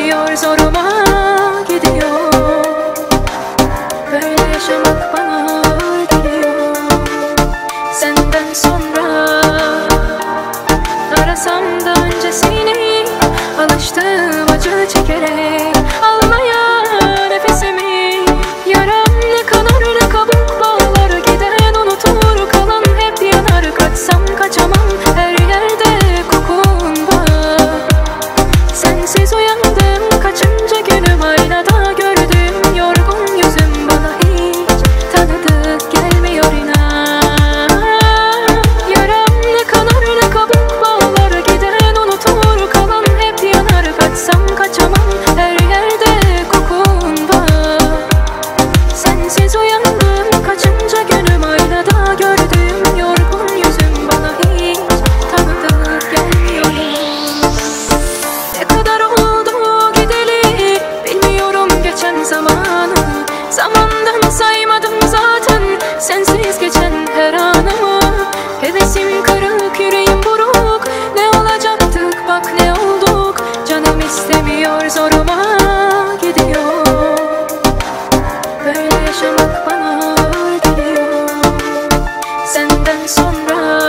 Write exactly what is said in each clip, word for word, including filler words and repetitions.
istemiyor, zoruma gidiyor. Böyle yaşamak bana ağır geliyor. Senden sonra arasam da öncesini, alıştım acı çekerek almaya nefesimi. Yaram ne kanar ne kabuk bağlar, giden unutur kalan hep yanar. Kaçsam kaçamam, her yerde kokun var. Sensiz uyandım kaçıncı günüm, aynada gördüğüm yorgun yüzüm bana hiç tanıdık gelmiyor inan. Yaram ne kanar ne kabuk bağlar, giden unutur kalan hep yanar. Kaçsam kaçamam, her yerde kokun var. Sensiz uyandım kaçıncı günüm, aynada gördüğüm yorgun yüzüm bana hiç tanıdık gelmiyor. Ne kadar oldu gideli bilmiyorum geçen zamanı. Zamandan saymadım zaten sensiz geçen her anımı. Hevesim kırık, yüreğim buruk, ne olacaktık bak ne olduk. Canım istemiyor, zoruma gidiyor. Böyle yaşamak bana ağır geliyor. Senden sonra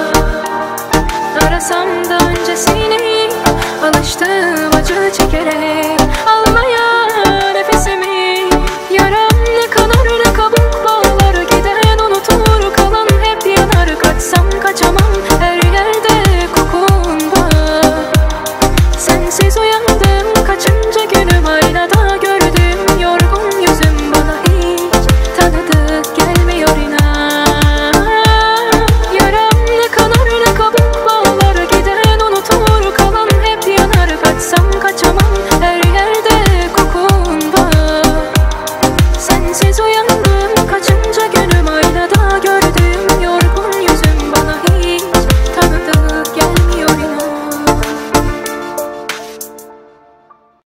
arasam da öncesini, alıştım acı çekerek almaya nefesimi. Yaram ne kanar ne kabuk bağlar, giden unutur kalan hep yanar. Kaçsam kaçamam, her yerde kokun var. Sensiz uyandım kaçıncı günüm, aynada gör